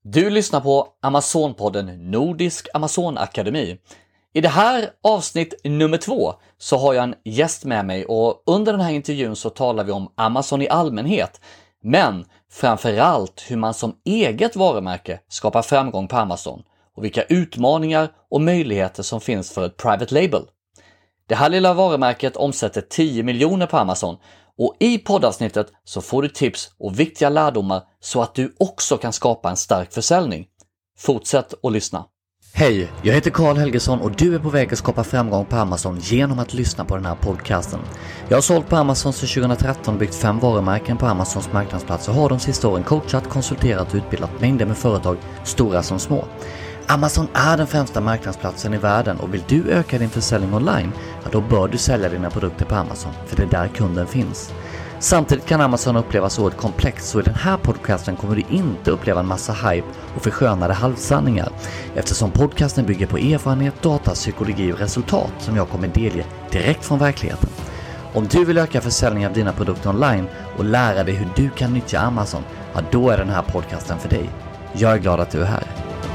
Du lyssnar på Amazon-podden Nordisk Amazon Akademi. I det här avsnitt nummer 2 så har jag en gäst med mig och under den här intervjun så talar vi om Amazon i allmänhet, men framförallt hur man som eget varumärke skapar framgång på Amazon och vilka utmaningar och möjligheter som finns för ett private label. Det här lilla varumärket omsätter 10 miljoner på Amazon och i poddavsnittet så får du tips och viktiga lärdomar så att du också kan skapa en stark försäljning. Fortsätt att lyssna. Hej, jag heter Karl Helgesson och du är på väg att skapa framgång på Amazon genom att lyssna på den här podcasten. Jag har sålt på Amazon sedan 2013 och byggt 5 varumärken på Amazons marknadsplats och har de sista åren coachat, konsulterat och utbildat mängder med företag, stora som små. Amazon är den främsta marknadsplatsen i världen och vill du öka din försäljning online, ja då bör du sälja dina produkter på Amazon, för det är där kunden finns. Samtidigt kan Amazon upplevas oerhört komplext, så i den här podcasten kommer du inte uppleva en massa hype och förskönade halvsanningar, eftersom podcasten bygger på erfarenhet, data, psykologi och resultat som jag kommer delge direkt från verkligheten. Om du vill öka försäljning av dina produkter online och lära dig hur du kan nyttja Amazon, ja då är den här podcasten för dig. Jag är glad att du är här.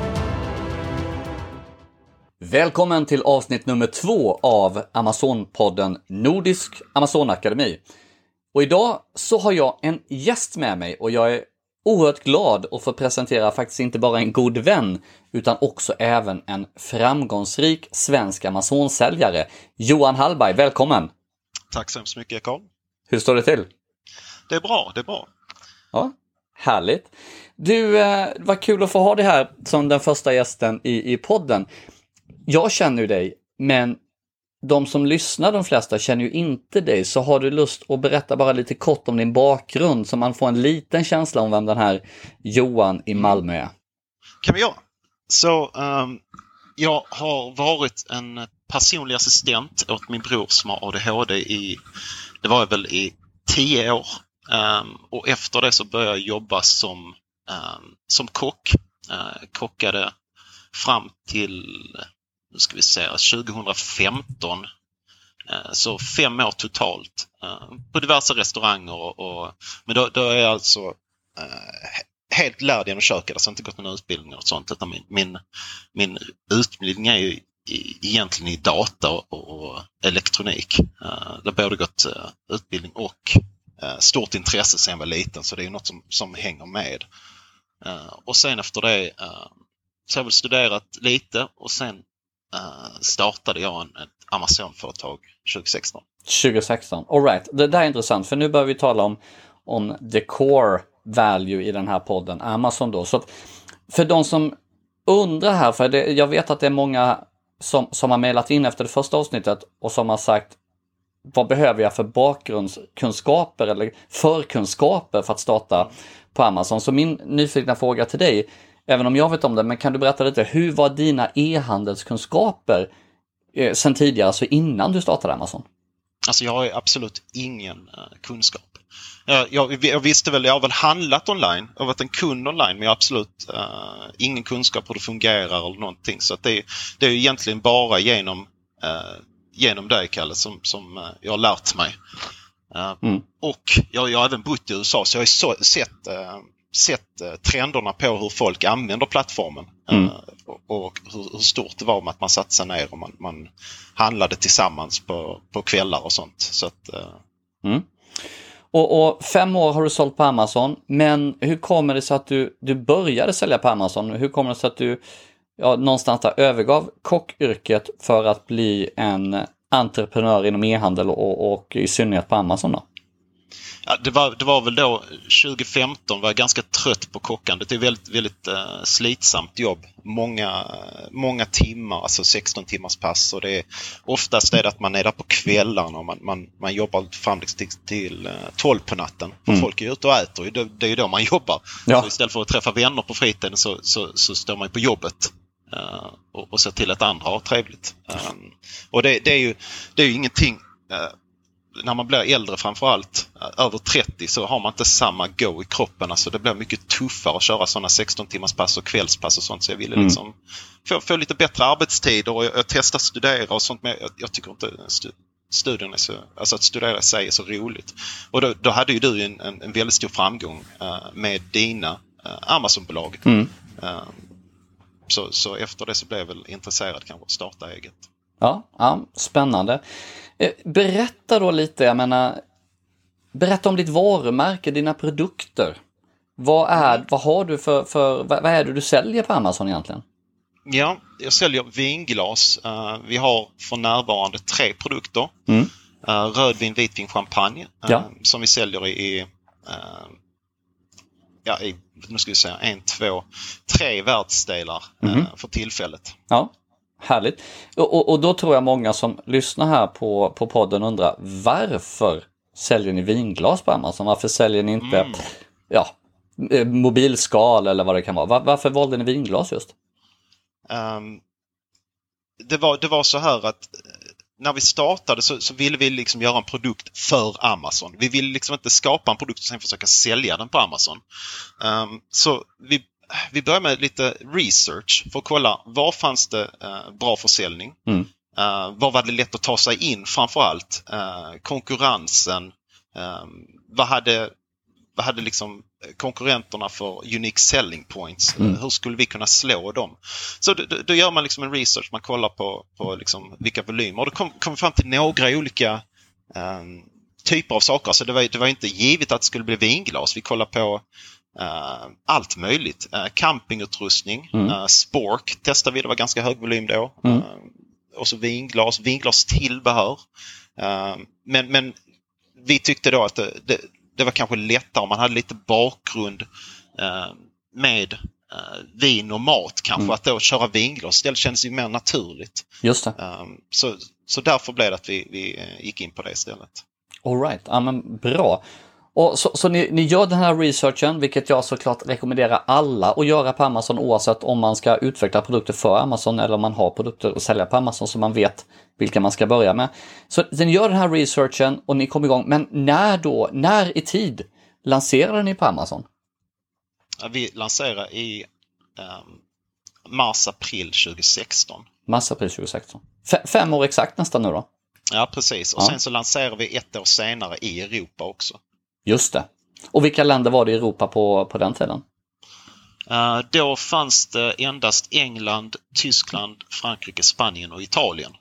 Välkommen till avsnitt nummer 2 av Amazon-podden Nordisk Amazon Akademi. Och idag så har jag en gäst med mig och jag är oerhört glad att få presentera faktiskt inte bara en god vän utan också även en framgångsrik svensk Amazon-säljare. Johan Hallberg, välkommen! Tack så hemskt mycket, Carl. Hur står det till? Det är bra, det är bra. Ja, härligt. Du, vad kul att få ha dig här som den första gästen i podden. Jag känner ju dig, men de som lyssnar, de flesta, känner ju inte dig. Så har du lust att berätta bara lite kort om din bakgrund så man får en liten känsla om vem den här Johan i Malmö är? Kan vi göra? Så jag har varit en personlig assistent åt min bror som har ADHD det var väl i 10 år. Och efter det så började jag jobba som kock. Kockade fram till 2015, så 5 år totalt på diverse restauranger men då är jag alltså helt lärd genom köket, alltså inte gått någon utbildning och sånt, utan min utbildning är ju egentligen i data och elektronik. Det har både gått utbildning och stort intresse sedan jag var liten, så det är något som hänger med. Och sen efter det så har jag väl studerat lite och sen startade jag ett Amazon-företag 2016. 2016, all right. Det där är intressant för nu börjar vi tala om the core value i den här podden, Amazon då. Så för de som undrar här, för jag vet att det är många som har mejlat in efter det första avsnittet och som har sagt vad behöver jag för bakgrundskunskaper eller förkunskaper för att starta på Amazon. Så min nyfikna fråga till dig, även om jag vet om det, men kan du berätta lite, hur var dina e-handelskunskaper sen tidigare, så innan du startade Amazon? Alltså jag har absolut ingen kunskap. Jag visste väl, jag har väl handlat online, jag har varit en kund online, men jag har absolut ingen kunskap hur det fungerar eller någonting. Så att det är ju egentligen bara genom dig, Kalle, som jag har lärt mig. Och jag har även bott i USA, så jag har sett trenderna på hur folk använder plattformen och hur stort det var med att man satte sig ner och man handlade tillsammans på kvällar och sånt. Så att, Och 5 år har du sålt på Amazon, men hur kommer det sig att du började sälja på Amazon? Hur kommer det sig att du någonstans där övergav kockyrket för att bli en entreprenör inom e-handel och i synnerhet på Amazon då? Ja, det var väl då 2015 var jag ganska trött på kockandet. Det är väldigt, väldigt slitsamt jobb. Många timmar, alltså 16 timmars pass. Och det är oftast det att man är där på kvällarna och man jobbar fram till 12 på natten. För folk är ute och äter. Det är ju då man jobbar. Ja. Så istället för att träffa vänner på fritiden så står man på jobbet och ser till att andra har trevligt. Och det är ju ingenting... När man blir äldre, framförallt över 30, så har man inte samma go i kroppen. Alltså det blir mycket tuffare att köra sådana 16 timmars pass och kvällspass och sånt. Så jag ville liksom få lite bättre arbetstider och jag testar studera och sånt. Men jag tycker inte studien är så, alltså att studera sig är så roligt. Och då hade ju du en väldigt stor framgång med dina Amazon-bolag. Så efter det så blev jag väl intresserad kanske att starta eget. Ja, spännande. Berätta då lite, berätta om ditt varumärke, dina produkter. Vad har du vad är det du säljer på Amazon egentligen? Ja, jag säljer vinglas. Vi har för närvarande 3 produkter. Rödvin, vitvin, champagne. Som vi säljer i nu ska vi säga 1, 2, 3 världsdelar för tillfället. Ja, härligt. Och då tror jag många som lyssnar här på podden undrar, varför säljer ni vinglas på Amazon? Varför säljer ni inte mobilskal eller vad det kan vara? Varför valde ni vinglas just? Det var så här att när vi startade så ville vi liksom göra en produkt för Amazon. Vi ville liksom inte skapa en produkt och sen försöka sälja den på Amazon. Så vi började med lite research för att kolla vad fanns det bra försäljning. Vad var det lätt att ta sig in framförallt? Konkurrensen. Vad hade liksom konkurrenterna för unique selling points? Hur skulle vi kunna slå dem? Så då gör man liksom en research, man kollar på liksom vilka volymer. Och då kom vi fram till några olika typer av saker. Så det var inte givet att det skulle bli vinglas. Vi kollar på allt möjligt. Campingutrustning, spork testade vi, det var ganska hög volym då. Och så vinglas tillbehör. Men vi tyckte då att det var kanske lättare om man hade lite bakgrund med vin och mat kanske, att då köra vinglas. Det känns ju mer naturligt. Just det. Så därför blev det att vi gick in på det istället. All right, ja men bra. Och så ni gör den här researchen, vilket jag såklart rekommenderar alla att göra på Amazon, oavsett om man ska utveckla produkter för Amazon eller om man har produkter att sälja på Amazon, så man vet vilka man ska börja med. Så ni gör den här researchen och ni kommer igång. Men när i tid lanserade ni på Amazon? Vi lanserade i mars-april 2016. Mars-april 2016. 5 år exakt nästan nu då? Ja, precis. Och sen så lanserade vi 1 år senare i Europa också. Just det. Och vilka länder var det i Europa på den tiden? Då fanns det endast England, Tyskland, Frankrike, Spanien och Italien.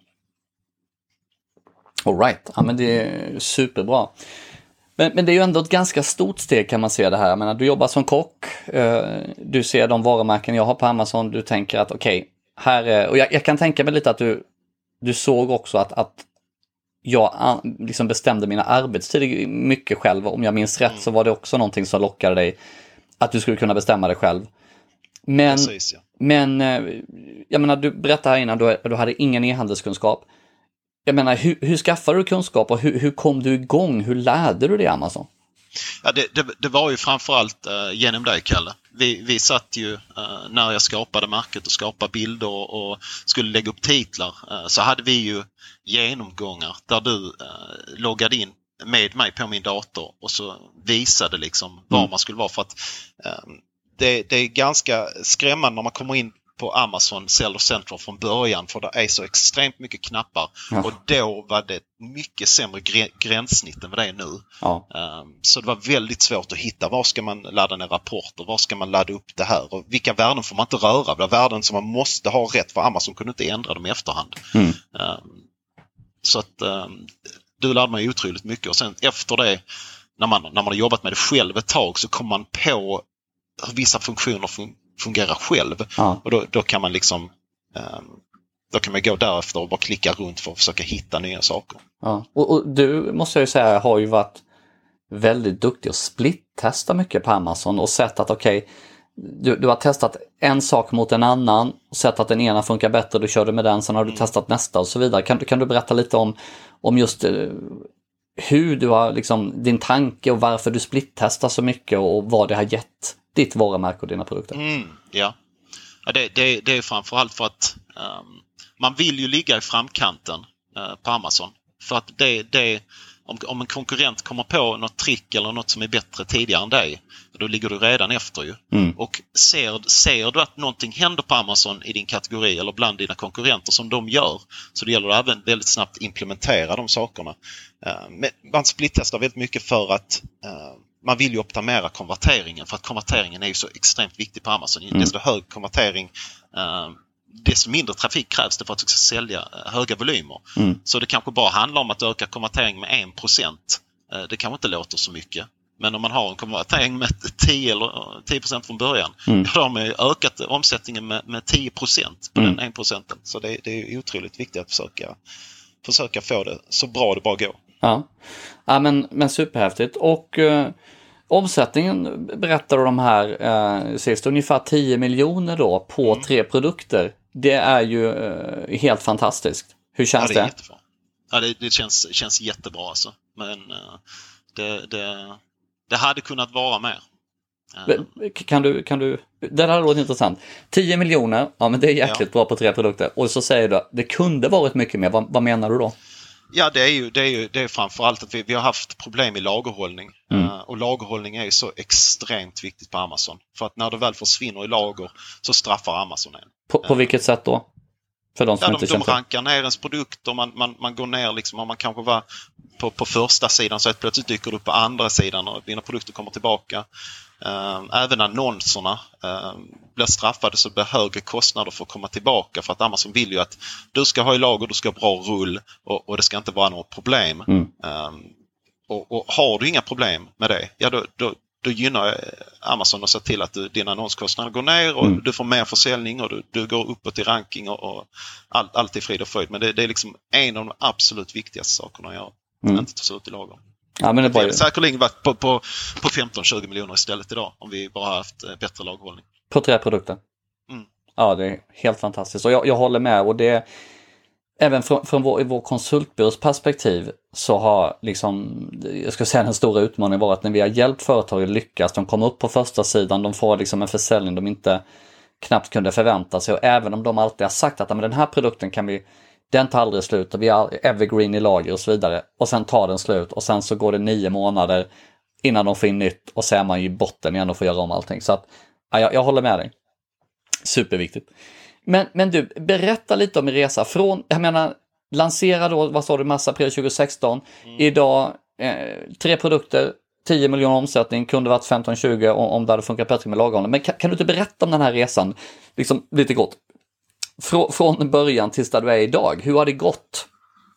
All right. Ja, men det är superbra. Men det är ju ändå ett ganska stort steg, kan man se det här. Jag menar, du jobbar som kock, du ser de varumärken jag har på Amazon, du tänker att okej, här är... Och jag kan tänka mig lite att du såg också att jag liksom bestämde mina arbetstider mycket själv. Om jag minns rätt så var det också någonting som lockade dig att du skulle kunna bestämma dig själv. Men, precis, ja. Men jag menar, du berättade här innan, du hade ingen e-handelskunskap. Jag menar, hur skaffade du kunskap och hur kom du igång? Hur lärde du dig Amazon? Ja, det var ju framförallt genom dig, Kalle. Vi satt ju när jag skapade märket och skapade bilder och skulle lägga upp titlar, så hade vi ju genomgångar där du loggade in med mig på min dator och så visade liksom var man skulle vara, för att det är ganska skrämmande när man kommer in på Amazon Seller Central från början, för det är så extremt mycket knappar. Och då var det mycket sämre gränssnitt än vad det är nu. Så det var väldigt svårt att hitta, var ska man ladda ner rapporter, var ska man ladda upp det här och vilka värden får man inte röra. Det är värden som man måste ha rätt, för Amazon kunde inte ändra dem i efterhand. Så att du lärde mig otroligt mycket, och sen efter det, när man har jobbat med det själv ett tag, så kommer man på hur vissa funktioner fungerar själv. Och då kan man liksom då kan man gå därefter och bara klicka runt för att försöka hitta nya saker. Och du, måste jag ju säga, har ju varit väldigt duktig att split-testa mycket på Amazon och sett att du har testat en sak mot en annan och sett att den ena funkar bättre, du körde med den, sen har du testat nästa och så vidare. Kan du berätta lite om just hur du har liksom, din tanke och varför du split-testar så mycket och vad det har gett ditt varumärke och dina produkter? Ja, det är framförallt för att man vill ju ligga i framkanten på Amazon. För att om en konkurrent kommer på något trick eller något som är bättre tidigare än dig, då ligger du redan efter ju. Och ser du att någonting händer på Amazon i din kategori eller bland dina konkurrenter som de gör, så det gäller även väldigt snabbt implementera de sakerna. Men man splittestar väldigt mycket för att man vill ju optimera konverteringen, för att konverteringen är ju så extremt viktig på Amazon. Desto hög konvertering, desto mindre trafik krävs det för att du ska sälja höga volymer. Så det kanske bara handlar om att öka konvertering med 1%. Det kanske inte låter så mycket. Men om man har en konvertering med 10% från början, då har man ju ökat omsättningen med 10% på den 1%. Så det är otroligt viktigt att försöka få det så bra det bara går. Ja, men superhäftigt. Och omsättningen berättar de här sist, ungefär 10 miljoner då på 3 produkter. Det är ju helt fantastiskt. Hur känns det? Jättebra. Ja, det känns jättebra alltså. Men det hade kunnat vara mer. Kan du det här låter intressant. 10 miljoner, ja men det är jäkligt bra på 3 produkter. Och så säger du, det kunde varit mycket mer. Vad menar du då? Ja, det är framförallt att vi har haft problem i lagerhållning. Och lagerhållning är ju så extremt viktigt på Amazon. För att när det väl försvinner i lager så straffar Amazon en. På vilket sätt då? För de som inte de rankar ner ens produkter, man går ner liksom, om man kanske var på första sidan så att plötsligt dyker det upp på andra sidan och dina produkter kommer tillbaka. Även annonserna blir straffade, så blir högre kostnader för att komma tillbaka, för att Amazon vill ju att du ska ha i lager, du ska ha bra rull och det ska inte vara något problem. Och har du inga problem med det, ja då gynnar Amazon att se till att dina annonskostnader går ner och du får mer försäljning och du går uppåt i ranking och allt är frid och fröjd. Men det är liksom en av de absolut viktigaste sakerna att göra. Inte ta sig ut i lager. Ja, men det hade säkerligen varit på 15-20 miljoner istället idag om vi bara haft bättre lagerhållning. På 3 produkter? Ja, det är helt fantastiskt. Och jag håller med. Och det även från vår konsultbyrås perspektiv så har liksom, jag ska säga den stora utmaningen varit att när vi har hjälpt företag lyckas, de kommer upp på första sidan, de får liksom en försäljning de inte knappt kunde förvänta sig, och även om de alltid har sagt att men den här produkten den tar aldrig slut och vi har evergreen i lager och så vidare, och sen tar den slut och sen så går det 9 månader innan de får in nytt och så är man i botten igen och får göra om allting. Så att jag håller med dig. Superviktigt. Men du, berätta lite om en resa från, jag menar, lansera då, vad sa du, mars april 2016. Idag 3 produkter, 10 miljoner omsättning, kunde varit 15-20 om det hade funkat bättre med lagerhållning. Men kan du inte berätta om den här resan liksom lite gott? Från början tills där du är idag. Hur har det gått?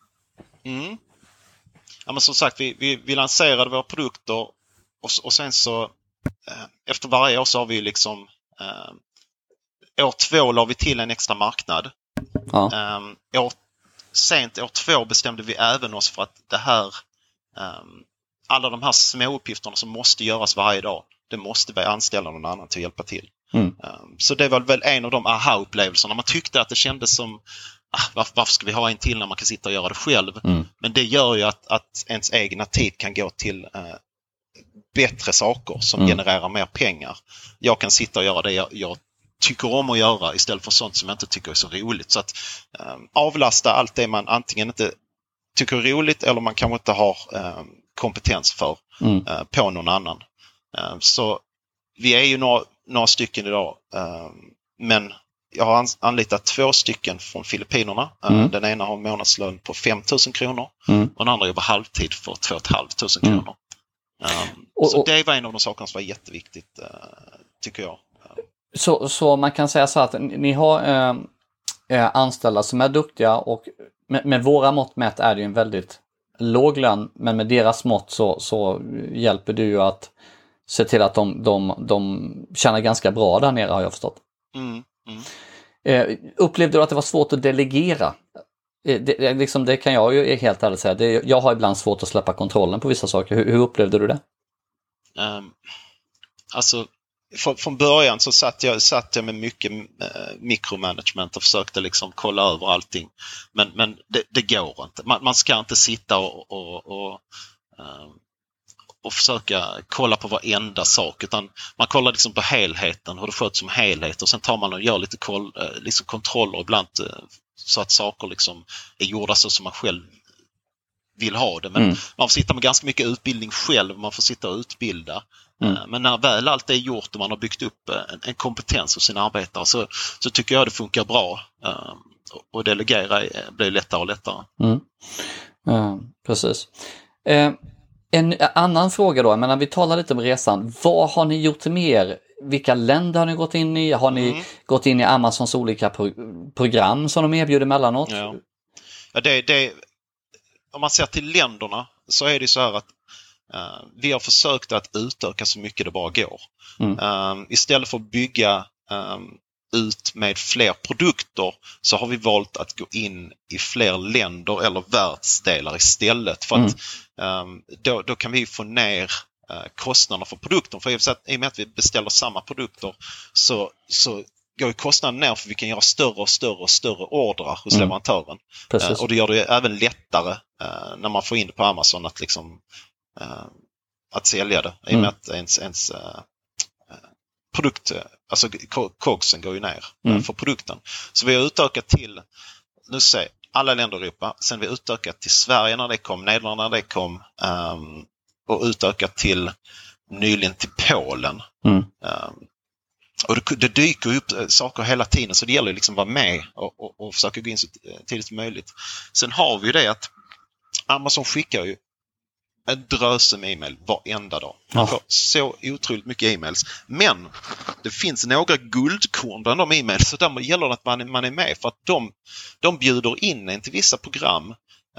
Ja, men som sagt, vi lanserade våra produkter och sen så efter varje år så har vi liksom år 2 la vi till en extra marknad. Sent år 2 bestämde vi även oss för att det här alla de här små uppgifterna som måste göras varje dag, det måste vi anställa någon annan till att hjälpa till. Så det var väl en av de aha-upplevelserna. Man tyckte att det kändes som varför ska vi ha en till när man kan sitta och göra det själv? Men det gör ju att ens egna tid kan gå till bättre saker som genererar mer pengar. Jag kan sitta och göra det jag tycker om att göra istället för sånt som jag inte tycker är så roligt. Så att avlasta allt det man antingen inte tycker är roligt eller man kanske inte har kompetens för på någon annan. Så vi är ju några stycken idag, men jag har anlitat 2 stycken från Filippinerna. Den ena har en månadslön på 5 000 kronor och den andra jobbar halvtid för 2 500 kronor. Så det var en av de sakerna som var jätteviktigt, tycker jag. Så man kan säga så att ni har anställda som är duktiga, och med våra mått mätt är det ju en väldigt låg lön, men med deras mått så hjälper du ju att se till att de tjänar ganska bra där nere, har jag förstått. Upplevde du att det var svårt att delegera? Det kan jag ju helt ärligt säga. Jag har ibland svårt att släppa kontrollen på vissa saker. Hur upplevde du det? Alltså, från början så satt jag med mycket mikromanagement och försökte liksom kolla över allting. Men det går inte. Man ska inte sitta och försöka kolla på varenda sak, utan man kollar liksom på helheten, hur det sköts som helhet, och sen tar man och gör lite liksom kontroller ibland så att saker liksom är gjorda så som man själv vill ha det. Men man får sitta med ganska mycket utbildning själv, man får sitta och utbilda. Men när väl allt är gjort och man har byggt upp en kompetens hos sina arbetare, så tycker jag det funkar bra. Och delegera blir lättare och lättare. Precis. En annan fråga då, men när vi talar lite om resan, vad har ni gjort mer? Vilka länder har ni gått in i? Har ni gått in i Amazons olika program som de erbjuder emellanåt? Ja, om man ser till länderna så är det så här att vi har försökt att utöka så mycket det bara går. Istället för att bygga ut med fler produkter så har vi valt att gå in i fler länder eller världsdelar istället. För att då kan vi få ner kostnaderna för produkten. För i och med att vi beställer samma produkter så går ju kostnaden ner, för vi kan göra större ordrar hos leverantören. Och det gör det även lättare när man får in det på Amazon att liksom att sälja det. I och med att ens produkt, alltså kogsen går ju ner för produkten. Så vi har utökat till, nu säger alla länder i Europa, sen vi utökat till Sverige när det kom, Nederländerna när det kom, och utökat till nyligen till Polen. Och det dyker upp saker hela tiden, så det gäller liksom att vara med och försöka gå in så tidigt som möjligt. Sen har vi det att Amazon skickar ju en dröse med e-mail varenda dag. Man får så otroligt mycket e-mails. Men det finns några guldkorn bland de e-mails, så där gäller det att man är med, för att de bjuder in en till vissa program,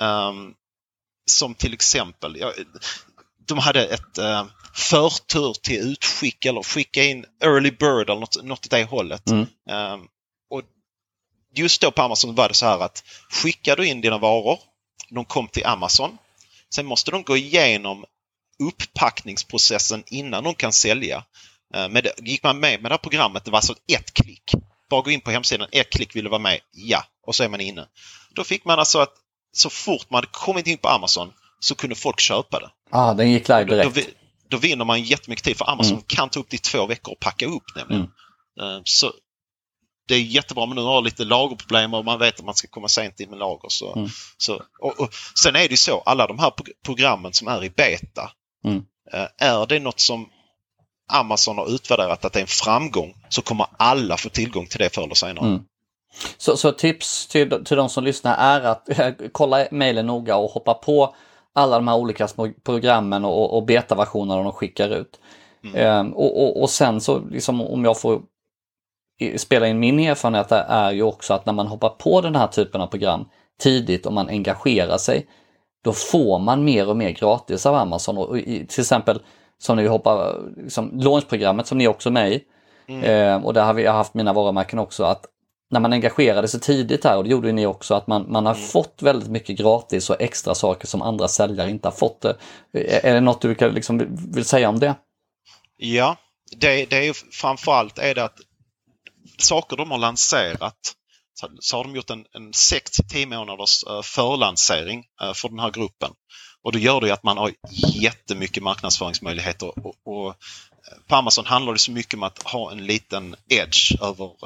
som till exempel de hade ett förtur till utskick eller skicka in early bird eller något åt det hållet. Och just då på Amazon var det så här att skickar du in dina varor, de kom till Amazon, sen måste de gå igenom upppackningsprocessen innan de kan sälja. Gick man med det här programmet, det var alltså ett klick. Bara gå in på hemsidan, ett klick, vill du vara med? Ja, och så är man inne. Då fick man alltså att så fort man hade kommit in på Amazon så kunde folk köpa det. Den gick live direkt. Då vinner man jättemycket tid, för Amazon kan ta upp till 2 veckor och packa upp nämligen. Så det är jättebra, men nu har lite lagerproblem och man vet att man ska komma sent in med lager. Och sen är det ju så, alla de här programmen som är i beta, är det något som Amazon har utvärderat att det är en framgång, så kommer alla få tillgång till det förr eller senare. Så tips till de som lyssnar är att kolla mejlen noga och hoppa på alla de här olika små programmen och beta-versionerna de skickar ut. Och sen så liksom, om jag får spela in min erfarenhet, är ju också att när man hoppar på den här typen av program tidigt och man engagerar sig, då får man mer och mer gratis av Amazon. Och till exempel som ni hoppar liksom, launchprogrammet som ni också är med i, och där har vi haft mina varumärken också, att när man engagerade sig tidigt här, och det gjorde ni också, att man har fått väldigt mycket gratis och extra saker som andra säljare inte har fått. Är det något du liksom vill säga om det? Ja, det är ju framförallt är det att saker de har lanserat, så har de gjort en 6-10 månaders förlansering för den här gruppen. Och då gör det ju att man har jättemycket marknadsföringsmöjligheter. Och på Amazon handlar det så mycket om att ha en liten edge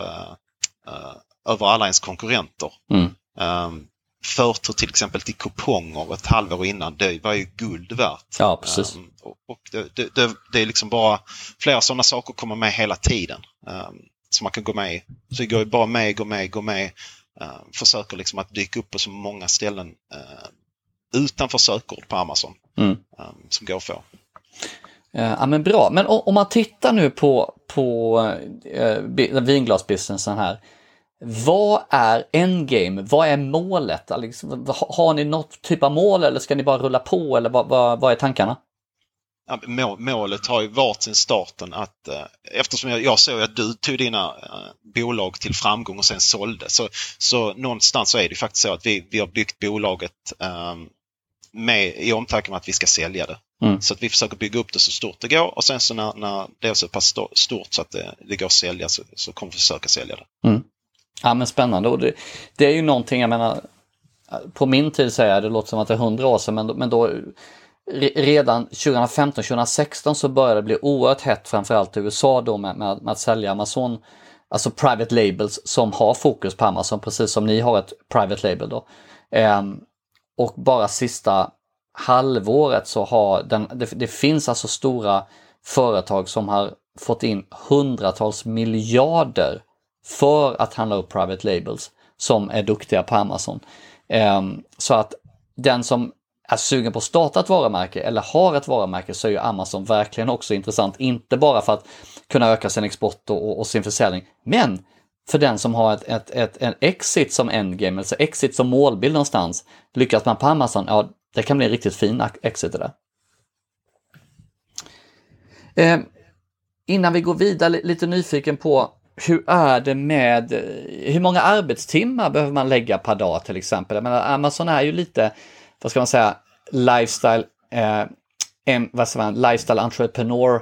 över alla ens konkurrenter. Förtur till exempel till kuponger ett halvår innan, det var ju guld värt. Ja, precis. Och det är liksom bara flera sådana saker kommer med hela tiden. Så man kan gå med. Så det går ju bara gå med. Försöker liksom att dyka upp på så många ställen utanför sökord på Amazon som går att få. Ja, men bra. Men om man tittar nu på vinglasbusinessen här. Vad är endgame? Vad är målet? Har ni något typ av mål, eller ska ni bara rulla på, eller vad är tankarna? Ja, målet har ju varit sin starten att eftersom jag såg att du tog dina bolag till framgång och sen sålde, så någonstans så är det faktiskt så att vi har byggt bolaget med i omtanke om att vi ska sälja det. Så att vi försöker bygga upp det så stort det går, och sen så när det är så pass stort så att det går att sälja, så kommer vi försöka sälja det. Ja, men spännande. Och det är ju någonting, jag menar, på min tid säger jag, det låter som att det är 100 år sedan, men då redan 2015-2016 så började det bli oerhört hett, framförallt i USA då med att sälja Amazon, alltså private labels som har fokus på Amazon, precis som ni har ett private label då. Och bara sista halvåret så har det finns alltså stora företag som har fått in hundratals miljarder för att handla upp private labels som är duktiga på Amazon. Så att den som är sugen på att starta ett varumärke eller har ett varumärke, så är ju Amazon verkligen också intressant. Inte bara för att kunna öka sin export och sin försäljning, men för den som har en exit som endgame, alltså exit som målbild någonstans. Lyckas man på Amazon, ja, det kan bli en riktigt fin exit det där. Innan vi går vidare, lite nyfiken på hur är det med, hur många arbetstimmar behöver man lägga per dag till exempel? Jag menar, Amazon är ju lite, vad ska man säga, lifestyle entrepreneur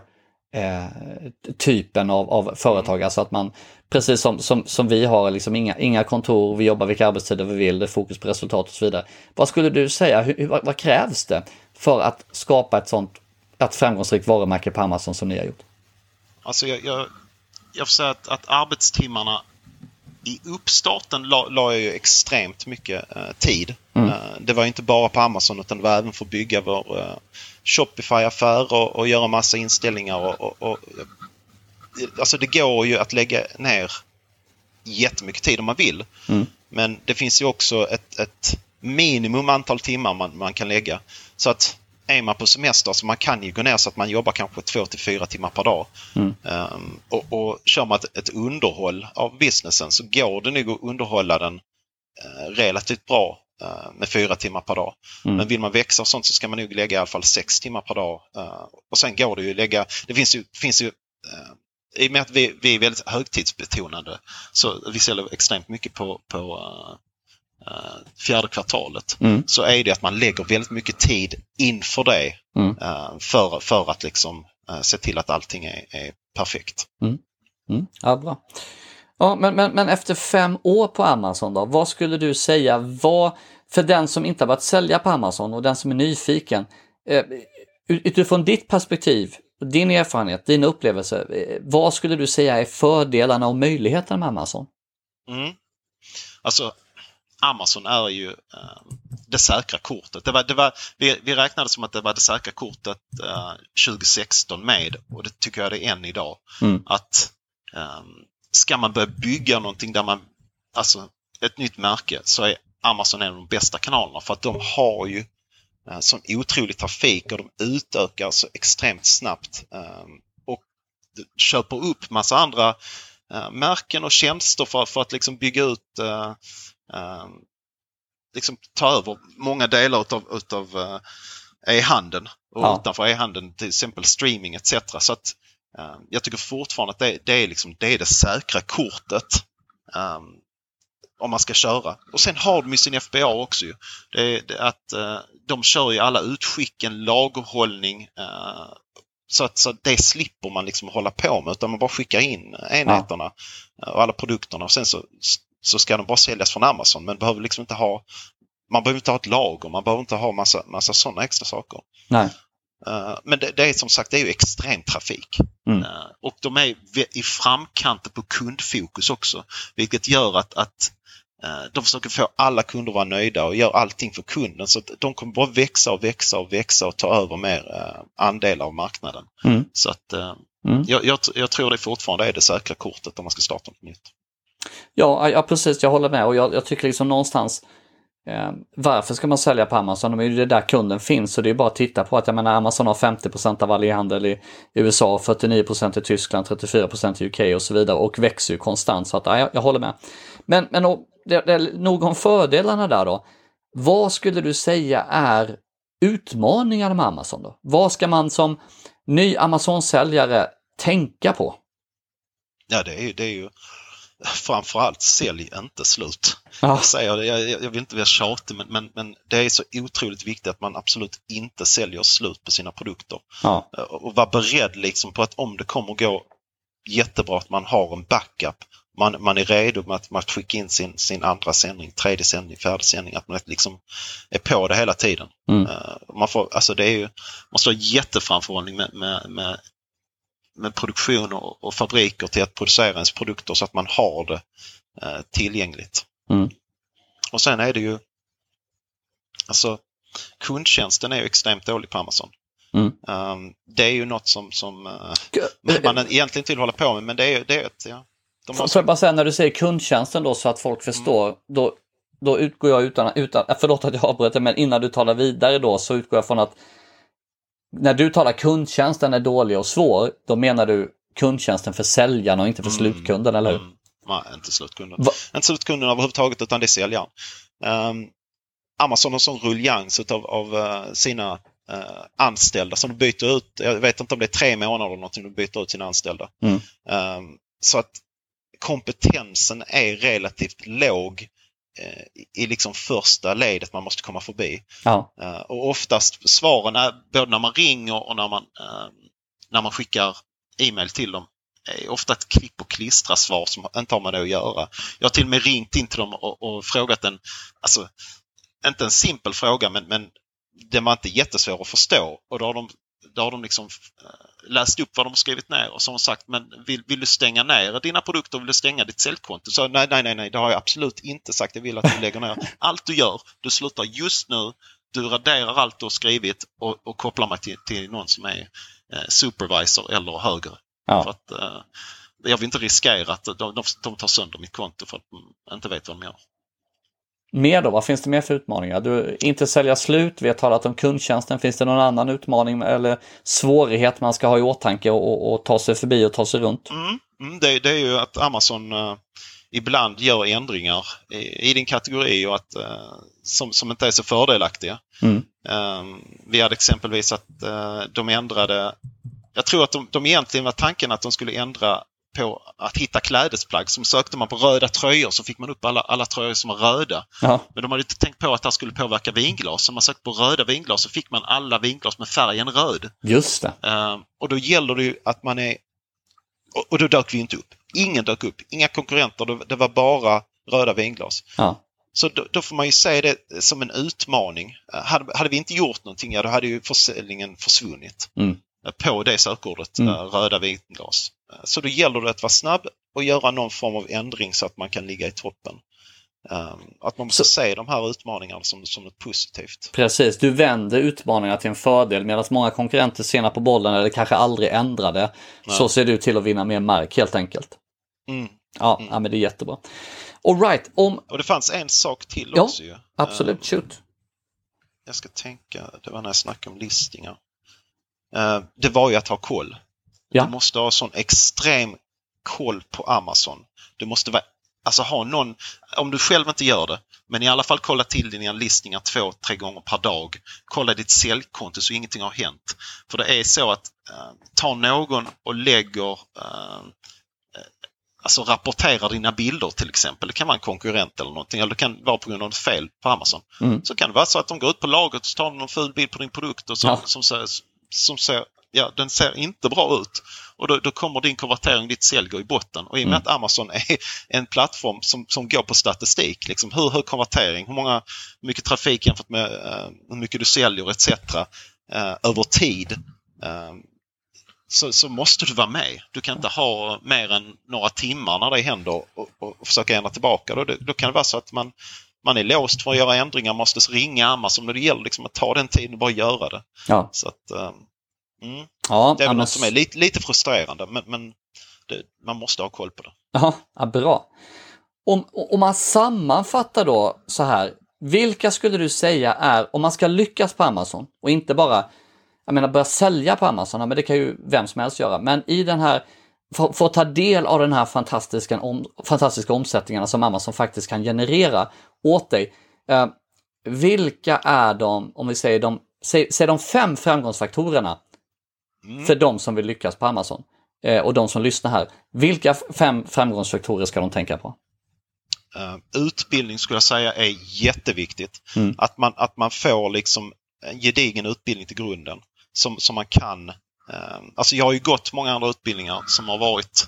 typen av företag. Alltså att man, precis som vi har liksom inga kontor, vi jobbar vilka arbetstider vi vill, det är fokus på resultat och så vidare. Vad skulle du säga, vad krävs det för att skapa ett framgångsrikt varumärke på Amazon som ni har gjort? Alltså jag får säga att arbetstimmarna i uppstarten la jag ju extremt mycket tid. Det var inte bara på Amazon, utan det var även för att bygga vår Shopify-affär och göra massa inställningar. Alltså det går ju att lägga ner jättemycket tid om man vill. Men det finns ju också ett minimum antal timmar man kan lägga. Så att är man på semester, så man kan ju gå ner så att man jobbar kanske 2-4 timmar per dag. Och kör man ett underhåll av businessen, så går det nog att underhålla den relativt bra med 4 timmar per dag. Men vill man växa och sånt, så ska man nog lägga i alla fall 6 timmar per dag. Och sen går det ju att lägga, det finns ju i och med att vi är väldigt högtidsbetonade, så vi säljer extremt mycket på fjärde kvartalet, så är det att man lägger väldigt mycket tid inför det för att liksom se till att allting är perfekt. Ja, bra. Ja, men efter 5 år på Amazon då, vad skulle du säga för den som inte har börjat sälja på Amazon och den som är nyfiken, utifrån ditt perspektiv, din erfarenhet, dina upplevelser, vad skulle du säga är fördelarna och möjligheterna med Amazon? Alltså Amazon är ju det säkra kortet. Vi räknade som att det var det säkra kortet 2016 med, och det tycker jag det är än idag. Att ska man börja bygga någonting där man, alltså ett nytt märke, så är Amazon en av de bästa kanalerna, för att de har ju sån otrolig trafik och de utökar så extremt snabbt och köper upp massa andra märken och tjänster för att liksom bygga ut, liksom ta över många delar utav e-handeln och utanför e-handeln, till exempel streaming etc. Så att jag tycker fortfarande att det är det säkra kortet om man ska köra. Och sen har de ju sin FBA också ju. De kör ju alla utskicken, lagerhållning, så det slipper man liksom hålla på med, utan man bara skickar in enheterna och alla produkterna, och sen så ska de bara säljas från Amazon. Men behöver liksom inte man behöver inte ha ett lager, man behöver inte ha massa sådana extra saker. Nej. Men det är som sagt, det är ju extrem trafik. Och de är i framkanten på kundfokus också, vilket gör att de försöker få alla kunder att vara nöjda och gör allting för kunden, så att de kommer bara växa och ta över mer andelar av marknaden. Så att jag tror det fortfarande är det säkra kortet om man ska starta något nytt. Ja, precis, jag håller med, och jag tycker liksom någonstans, varför ska man sälja på Amazon? Det är ju det där kunden finns, så det är bara att titta på att Amazon har 50% av all e-handel i USA, 49% i Tyskland, 34% i UK och så vidare, och växer ju konstant, så att jag håller med. Men det är nog om fördelarna där då. Vad skulle du säga är utmaningarna med Amazon då? Vad ska man som ny Amazon-säljare tänka på? Ja, det är ju framförallt sälj inte slut. Jag vill inte vara tjatig, men det är så otroligt viktigt att man absolut inte säljer slut på sina produkter. Och vara beredd liksom på att om det kommer gå jättebra, att man har en backup. Man är redo med att skicka in sin andra sändning, tredje sändning, fjärde sändning, att man liksom är på det hela tiden. Man måste ha jätteframförhållning med produktion och fabriker till att producera ens produkter, så att man har det tillgängligt. Och sen är det ju, alltså kundtjänsten är ju extremt dålig på Amazon. Det är ju något som man egentligen inte vill hålla på med, men det är ett, Får jag bara säga, när du säger kundtjänsten då, så att folk förstår, då då utgår jag förlåt att jag avbryter, men innan du talar vidare då så utgår jag från att när du talar kundtjänsten är dålig och svår, då menar du kundtjänsten för säljarna och inte för slutkunden, eller hur? Nej, inte slutkunden. Inte slutkunden överhuvudtaget, utan det är säljaren. Amazon har sån ruljans av sina anställda som de byter ut. Jag vet inte om det är 3 månader eller någonting de byter ut sina anställda. Så att kompetensen är relativt låg i liksom första ledet man måste komma förbi. Ja. Och oftast svaren är både när man ringer och när man skickar e-mail till dem är ofta ett klipp och klistra svar som inte har med det att göra. Jag har till och med ringt in till dem och frågat alltså inte en simpel fråga, men den var inte jättesvår att förstå, och då har de liksom läst upp vad de har skrivit ner och så har de sagt, men vill du stänga ner dina produkter, vill du stänga ditt säljkonto? Så nej, det har jag absolut inte sagt. Jag vill att du lägger ner allt du gör. Du slutar just nu, du raderar allt du har skrivit och kopplar mig till någon som är supervisor eller högre. Ja. För att jag vill inte riskera att de tar sönder mitt konto för att de inte vet vad de gör. Mer då? Vad finns det mer för utmaningar? Du inte sälja slut, vi har talat om kundtjänsten. Finns det någon annan utmaning eller svårighet man ska ha i åtanke och ta sig förbi och ta sig runt? Det är ju att Amazon ibland gör ändringar i din kategori och att, som inte är så fördelaktiga. Vi hade exempelvis att de ändrade, jag tror att de egentligen var tanken att de skulle ändra på att hitta klädesplagg. Som sökte man på röda tröjor så fick man upp alla tröjor som var röda. Ja. Men de hade inte tänkt på att det skulle påverka vinglas. Så man sökte på röda vinglas så fick man alla vinglas med färgen röd. Just det. Och då gäller det ju att man är... Och då dök vi inte upp. Ingen dök upp. Inga konkurrenter. Det var bara röda vinglas. Ja. Så då får man ju se det som en utmaning. Hade vi inte gjort någonting, då hade ju försäljningen försvunnit. På det sökordet, röda vinglas. Så då gäller det att vara snabb och göra någon form av ändring så att man kan ligga i toppen. Att man måste se de här utmaningarna som något positivt. Precis, du vänder utmaningarna till en fördel medan många konkurrenter sena på bollen eller kanske aldrig ändrade. Så ser du till att vinna mer mark helt enkelt. Ja, men det är jättebra. All right, och det fanns en sak till också ju. Absolut, shoot. Jag ska tänka, det var när jag snackade om listningar. Det var ju att ha koll. Du måste ha sån extrem koll på Amazon. Du måste ha någon, om du själv inte gör det, men i alla fall kolla till dina listningar 2-3 gånger per dag. Kolla ditt säljkonto så ingenting har hänt. För det är så att ta någon och lägger rapporterar dina bilder till exempel. Det kan vara en konkurrent eller någonting, eller det kan vara på grund av ett fel på Amazon. Så kan det vara så att de går ut på lagret och tar någon ful bild på din produkt och som ser den ser inte bra ut. Och då kommer din konvertering, ditt sälj gå i botten. Och i och med att Amazon är en plattform som går på statistik, liksom hur hög konvertering, hur mycket trafik jämfört med hur mycket du säljer etc. Över tid, så måste du vara med. Du kan inte ha mer än några timmar när det händer och försöka ändra tillbaka. Då kan det vara så att man är låst för att göra ändringar, måste ringa Amazon när det gäller liksom att ta den tiden och bara göra det. Ja. Så att det är väl något som är lite frustrerande, men man måste ha koll på det. Ja, bra. Om man sammanfattar då så här, vilka skulle du säga är, om man ska lyckas på Amazon och inte bara, börja sälja på Amazon, men det kan ju vem som helst göra, men i den här, för att ta del av den här fantastiska omsättningarna som Amazon faktiskt kan generera åt dig, vilka är om vi säger de 5 framgångsfaktorerna för de som vill lyckas på Amazon och de som lyssnar här. Vilka 5 framgångsfaktorer ska de tänka på? Utbildning skulle jag säga är jätteviktigt. Att man får liksom en gedigen utbildning till grunden som man kan. Jag har ju gått många andra utbildningar som har varit,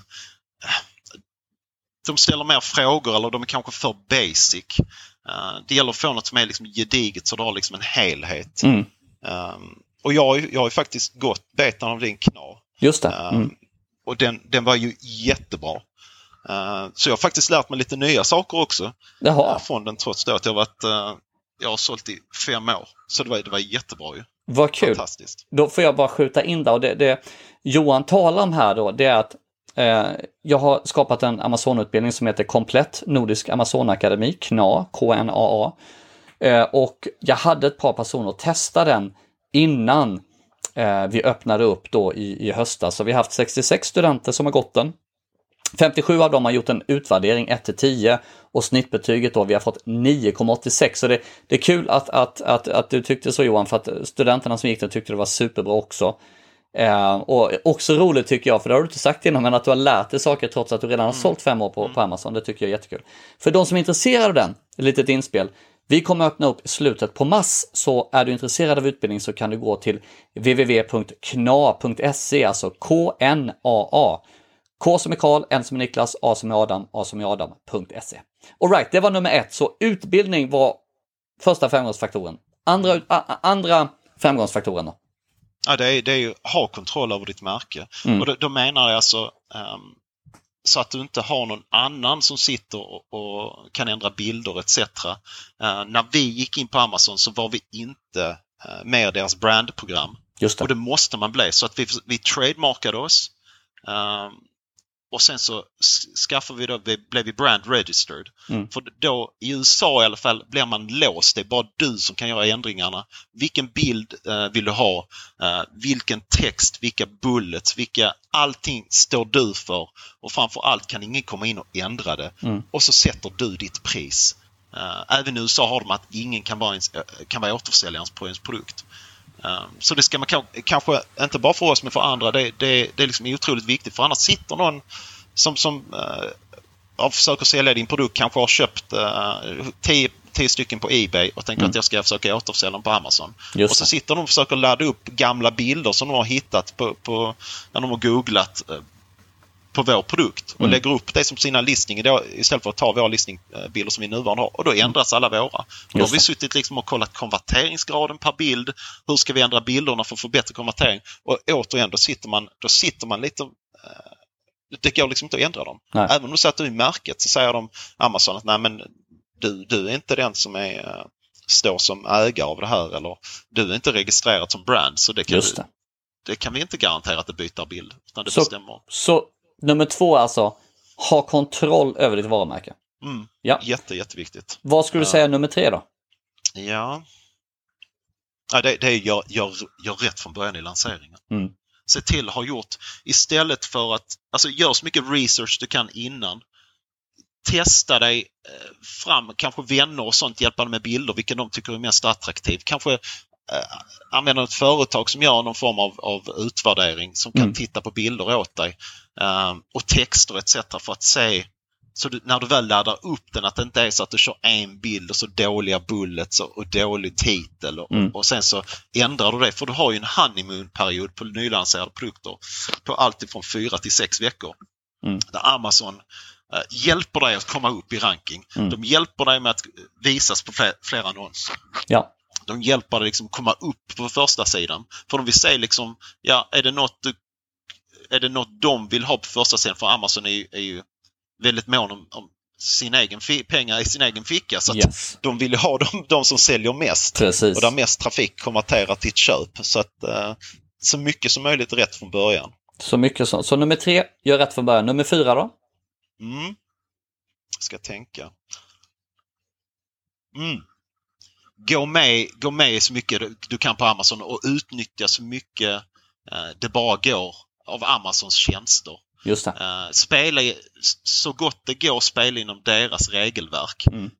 de ställer mer frågor eller de är kanske för basic. Det gäller att få något som är liksom gediget så du har liksom en helhet. Och jag har ju faktiskt gått betan av din knar. Just det. Och den var ju jättebra. Så jag har faktiskt lärt mig lite nya saker också. Från den, trots då att jag har sålt i 5 år. Så det var jättebra ju. Vad kul. Fantastiskt. Då får jag bara skjuta in där. Och det Johan talar om här då, det är att Jag har skapat en Amazon-utbildning som heter Komplett Nordisk Amazonakademi, KNAA, KNAA. Och jag hade ett par personer att testa den innan vi öppnade upp då i höstas. Så vi har haft 66 studenter som har gått den. 57 av dem har gjort en utvärdering 1-10 och snittbetyget då vi har fått 9,86. Så det är kul att du tyckte så, Johan, för att studenterna som gick den tyckte det var superbra också. Och också roligt tycker jag, för det har du inte sagt innan, men att du har lärt dig saker trots att du redan har sålt 5 år på Amazon. Det tycker jag är jättekul. För de som är intresserade av den, ett litet inspel. Vi kommer öppna upp i slutet på mars, så är du intresserad av utbildning så kan du gå till www.knaa.se, alltså KNAA. K som är Karl, N som är Niklas, A som är Adam, A som är Adam.se. All right, det var nummer 1. Så utbildning var första framgångsfaktoren. Andra framgångsfaktoren då? Ja, det är ju ha kontroll över ditt märke. Och då menar jag alltså så att du inte har någon annan som sitter och kan ändra bilder etc. När vi gick in på Amazon så var vi inte med deras brandprogram. Just det. Och det måste man bli. Så att vi trademarkade oss. Och sen så blev vi brand registered. För då i USA i alla fall blir man låst. Det är bara du som kan göra ändringarna. Vilken bild vill du ha? Vilken text, vilka bullets, allting står du för. Och framför allt kan ingen komma in och ändra det. Och så sätter du ditt pris. Även i USA har de att ingen kan vara återförsäljare på ens produkt. Så det ska man kanske inte bara för oss men för andra, det är liksom otroligt viktigt, för annars sitter någon som försöker sälja din produkt, kanske har köpt 10 stycken på eBay och tänker att jag ska försöka återförsälja dem på Amazon. Och så sitter de och försöker ladda upp gamla bilder som de har hittat på när de har googlat på vår produkt och lägger upp det som sina listningar istället för att ta våra listingbilder som vi nuvarande har. Och då ändras alla våra. Då har vi suttit liksom och kollat konverteringsgraden per bild. Hur ska vi ändra bilderna för att få bättre konvertering? Och återigen, då sitter man lite... Det går liksom inte att ändra dem. Nej. Även om du sätter i märket så säger de Amazon att nej, men du är inte den som står som ägare av det här, eller du är inte registrerad som brand, så det kan vi inte garantera att det byter bild, utan det bestämmer. Så nummer 2 alltså, ha kontroll över ditt varumärke. Ja. Jätteviktigt. Vad skulle du säga nummer 3 då? Ja, det är gör rätt från början i lanseringen. Se till ha gjort, istället för att gör så mycket research du kan innan. Testa dig fram, kanske vänner och sånt, hjälpa dem med bilder, vilken de tycker är mest attraktiv. Kanske använda ett företag som gör någon form av utvärdering som kan titta på bilder åt dig och texter etc. för att se, så när du väl laddar upp den, att det inte är så att du kör en bild och så dåliga bullets och dålig titel och sen så ändrar du det, för du har ju en honeymoon-period på nylanserade produkter på allt ifrån 4 till 6 veckor där Amazon hjälper dig att komma upp i ranking. De hjälper dig med att visas på fler annonser. Ja. De hjälper dig liksom komma upp på första sidan. För de vill säga liksom, är det något de vill ha på första sidan? För Amazon är ju väldigt mån om sin egen pengar i sin egen ficka. Så att de vill ha de som säljer mest. Precis. Och där mest trafik konverterar till ett köp. Så att så mycket som möjligt rätt från början. Så nummer 3, gör rätt från början. Nummer 4 då? Ska tänka. Gå med så mycket du kan på Amazon och utnyttja så mycket det bara går av Amazons tjänster. Just det. Spela så gott det går, spela inom deras regelverk.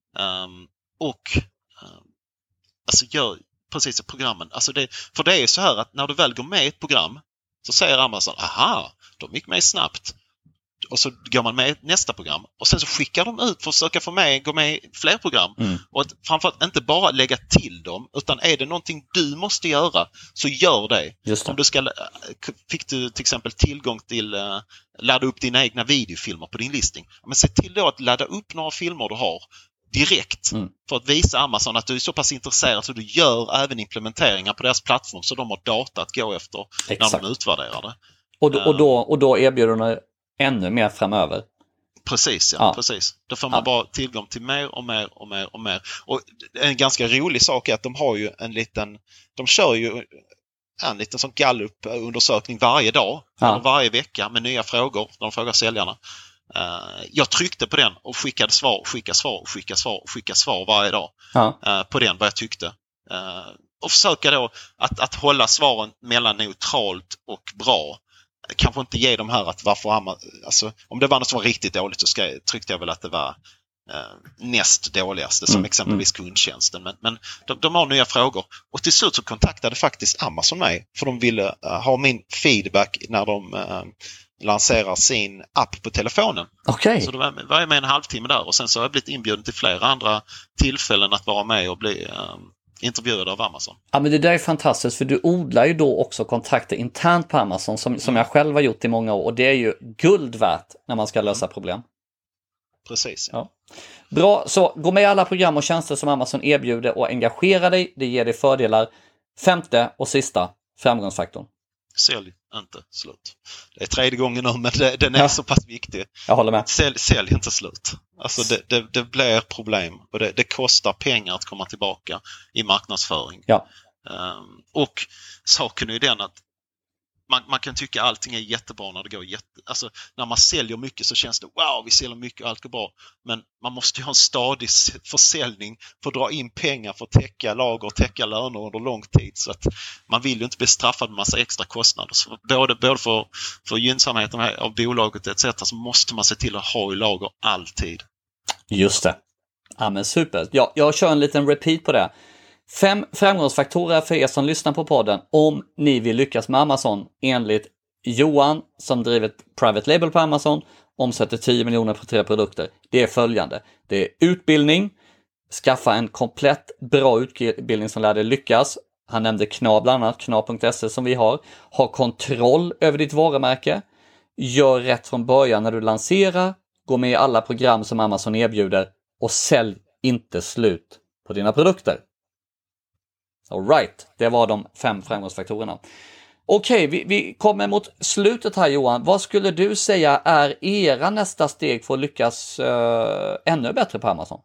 Gör precis programmen. För det är så här att när du väl går med i ett program så säger Amazon, aha, de gick med snabbt. Och så går man med i nästa program. Och sen så skickar de ut för att försöka gå med i fler program. Och framförallt inte bara lägga till dem, utan är det någonting du måste göra, så gör det. Om du fick du till exempel tillgång till ladda upp dina egna videofilmer på din listing. Men se till då att ladda upp några filmer du har direkt för att visa Amazon att du är så pass intresserad så du gör även implementeringar på deras plattform, så de har data att gå efter när de utvärderar det. Och då erbjuder de ännu mer framöver. Precis, precis. Då får man bara tillgång till mer och mer och mer och mer. Och en ganska rolig sak är att de har ju de kör ju en liten sån gallup-undersökning varje dag eller varje vecka med nya frågor. De frågar säljarna. Jag tryckte på den och skickade svar varje dag på den vad jag tyckte. Och försöka då att hålla svaren mellan neutralt och bra. Kanske inte ge dem här att varför alltså, om det var något som var riktigt dåligt så tryckte jag väl att det var näst dåligaste som exempelvis kundtjänsten. Men de har nya frågor. Och till slut så kontaktade faktiskt Amazon mig för de ville ha min feedback när de lanserar sin app på telefonen. Okay. Så då var jag med en halvtimme där och sen så har jag blivit inbjuden till flera andra tillfällen att vara med och bli intervjuad av Amazon. Ja, men det där är fantastiskt för du odlar ju då också kontakter internt på Amazon som jag själv har gjort i många år och det är ju guld värt när man ska lösa problem. Precis. Ja. Bra, så gå med i alla program och tjänster som Amazon erbjuder och engagera dig. Det ger dig fördelar. 5:e och sista framgångsfaktorn. Sälj inte slut. Det är 3:e gången nu men den är så pass viktig. Jag håller med. Sälj inte slut. Alltså det blir problem och det kostar pengar att komma tillbaka i marknadsföring. Ja. Och saken är den att man kan tycka allting är jättebra när det går alltså när man säljer mycket så känns det wow, vi säljer mycket och allt går bra. Men man måste ju ha en stadig försäljning för att dra in pengar för att täcka lager och täcka löner under lång tid. Så att man vill ju inte bli straffad med massa extra kostnader. Så både för gynnsamheten av bolaget etc. så måste man se till att ha i lager alltid. Just det. Ja men super. Jag kör en liten repeat på det. 5 framgångsfaktorer för er som lyssnar på podden om ni vill lyckas med Amazon enligt Johan som driver private label på Amazon, omsätter 10 miljoner på 3 produkter. Det är följande. Det är utbildning, skaffa en komplett bra utbildning som lär dig lyckas. Han nämnde Kna bland annat, kna.se som vi har. Ha kontroll över ditt varumärke. Gör rätt från början när du lanserar. Gå med i alla program som Amazon erbjuder och sälj inte slut på dina produkter. All right, det var de 5 framgångsfaktorerna. Okej, vi kommer mot slutet här Johan. Vad skulle du säga är era nästa steg för att lyckas ännu bättre på Amazon?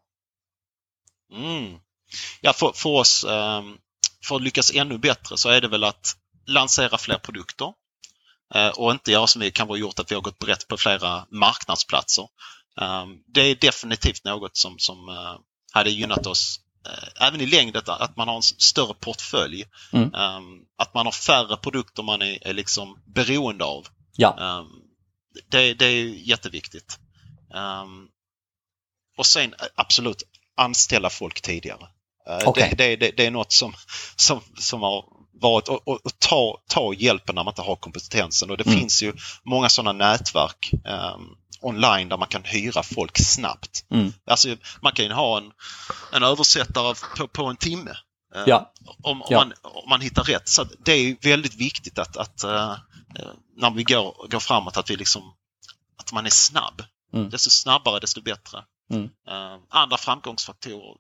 Ja, för oss, för att lyckas ännu bättre så är det väl att lansera fler produkter. Och inte göra som vi kan ha gjort att vi har gått brett på flera marknadsplatser. Det är definitivt något som hade gynnat oss även i längden, att man har en större portfölj. Att man har färre produkter man är liksom beroende av. Ja. Det är jätteviktigt. Och sen absolut anställa folk tidigare. Okay. Det är något som har varit och ta hjälpen när man inte har kompetensen. Och det finns ju många sådana nätverk online där man kan hyra folk snabbt. Alltså man kan ju ha en översättare på en timme. Om man hittar rätt. Så det är väldigt viktigt att när vi går framåt att vi liksom att man är snabb. Desto snabbare desto bättre. Andra framgångsfaktorer.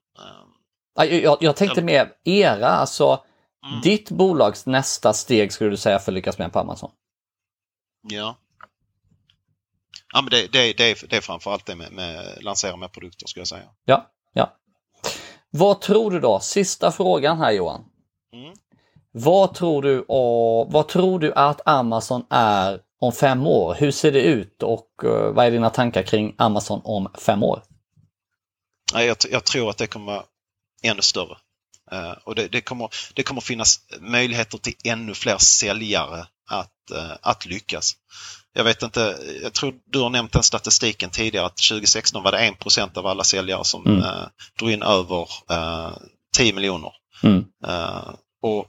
Jag tänkte med era, alltså ditt bolags nästa steg skulle du säga för att lyckas med på Amazon? Ja, men det är framförallt det med lansera med produkter skulle jag säga. Ja. Vad tror du då? Sista frågan här Johan. Vad tror du att Amazon är om 5 år? Hur ser det ut och vad är dina tankar kring Amazon om 5 år? Jag tror att det kommer vara ännu större. Och det kommer finnas möjligheter till ännu fler säljare att lyckas. Jag vet inte, jag tror du har nämnt den statistiken tidigare att 2016 var det 1% av alla säljare som drog in över 10 miljoner. Och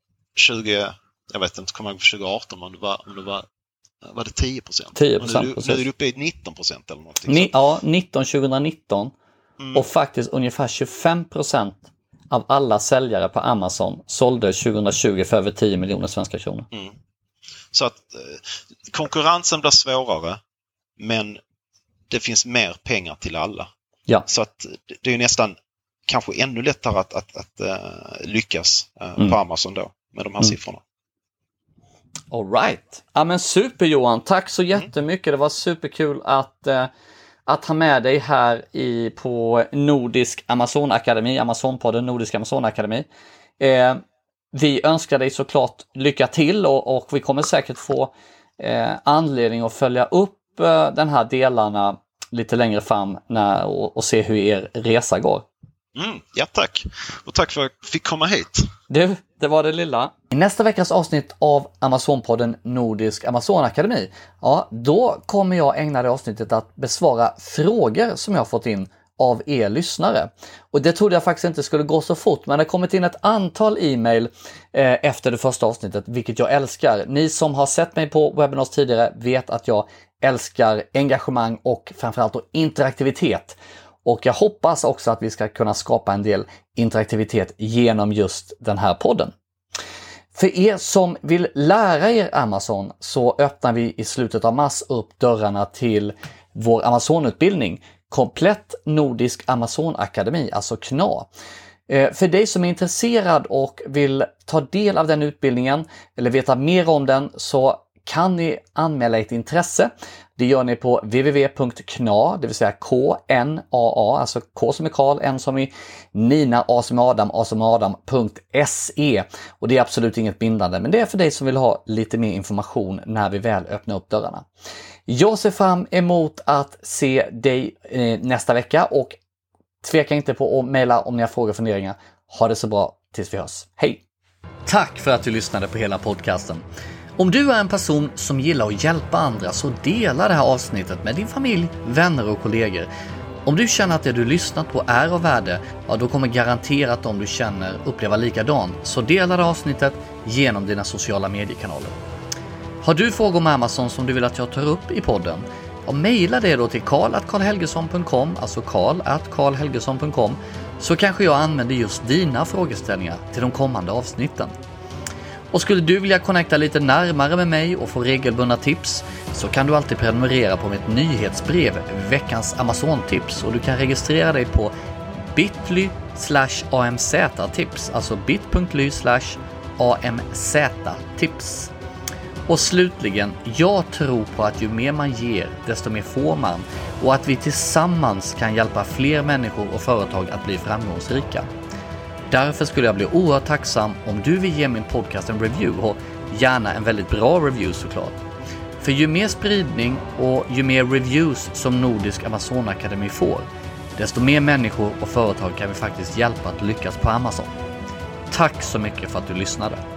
jag vet inte, kommer jag ihåg 2018 om det var det 10%? 10%. Nu är det uppe i 19% eller någonting. Ja, 2019. Och faktiskt ungefär 25% av alla säljare på Amazon sålde 2020 för över 10 miljoner svenska kronor. Så att konkurrensen blir svårare, men det finns mer pengar till alla. Ja. Så att det är nästan kanske ännu lättare att lyckas på Amazon då med de här siffrorna. All right. Ja men super Johan, tack så jättemycket. Det var superkul att ha med dig här på Nordisk Amazon Akademi, Amazonpodden Nordisk Amazon Akademi. vi önskar dig såklart lycka till och vi kommer säkert få anledning att följa upp den här delarna lite längre fram och se hur er resa går. Ja, tack. Och tack för att jag fick komma hit. Det var det lilla. I nästa veckas avsnitt av Amazonpodden Nordisk Amazonakademi, då kommer jag ägna det avsnittet att besvara frågor som jag har fått in av er lyssnare. Och det trodde jag faktiskt inte skulle gå så fort, men det har kommit in ett antal e-mail efter det första avsnittet, vilket jag älskar. Ni som har sett mig på webinars tidigare vet att jag älskar engagemang och framförallt interaktivitet. Och jag hoppas också att vi ska kunna skapa en del interaktivitet genom just den här podden. För er som vill lära er Amazon så öppnar vi i slutet av mars upp dörrarna till vår Amazonutbildning. Komplett Nordisk Amazonakademi, alltså KNA. För dig som är intresserad och vill ta del av den utbildningen eller veta mer om den så kan ni anmäla ett intresse. Det gör ni på www.kna, det vill säga KNAA, alltså K som i Karl, N som i Nina, A som i Adam, A som i Adam.se. Och det är absolut inget bindande, men det är för dig som vill ha lite mer information när vi väl öppnar upp dörrarna. Jag ser fram emot att se dig nästa vecka och tveka inte på att mejla om ni har frågor och funderingar. Ha det så bra tills vi hörs. Hej! Tack för att du lyssnade på hela podcasten. Om du är en person som gillar att hjälpa andra så dela det här avsnittet med din familj, vänner och kollegor. Om du känner att det du lyssnat på är av värde, då kommer garanterat om du känner uppleva likadant. Så dela det avsnittet genom dina sociala mediekanaler. Har du frågor om Amazon som du vill att jag tar upp i podden? Mejla det då till karl@karlhelgesson.com, alltså karl@karlhelgesson.com, så kanske jag använder just dina frågeställningar till de kommande avsnitten. Och skulle du vilja connecta lite närmare med mig och få regelbundna tips så kan du alltid prenumerera på mitt nyhetsbrev Veckans Amazon-tips och du kan registrera dig på bit.ly/amz-tips, alltså bit.ly/amz-tips. Och slutligen, jag tror på att ju mer man ger, desto mer får man och att vi tillsammans kan hjälpa fler människor och företag att bli framgångsrika. Därför skulle jag bli oerhört tacksam om du vill ge min podcast en review och gärna en väldigt bra review såklart. För ju mer spridning och ju mer reviews som Nordisk Amazonakademi får, desto mer människor och företag kan vi faktiskt hjälpa att lyckas på Amazon. Tack så mycket för att du lyssnade.